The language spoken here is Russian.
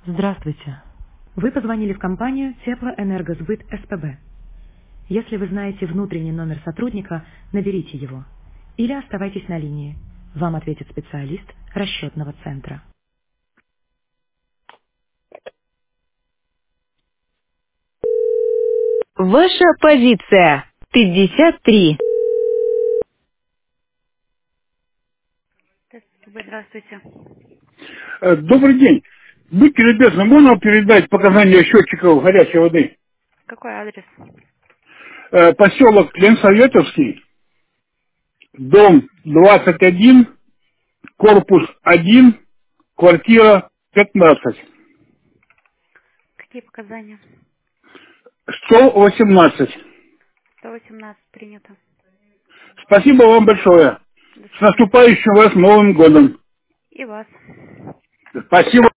Здравствуйте. Вы позвонили в компанию Теплоэнергосбыт СПБ. Если вы знаете внутренний номер сотрудника, наберите его. Или оставайтесь на линии. Вам ответит специалист расчетного центра. Ваша позиция 53. Здравствуйте. Добрый день. Будьте любезны, можно передать показания счетчиков горячей воды? Какой адрес? Поселок Ленсоветовский, дом 21, корпус 1, квартира 15, Какие показания? 118. 118 принято. Спасибо вам большое. До С свидания. наступающим вас Новым годом. И вас. Спасибо.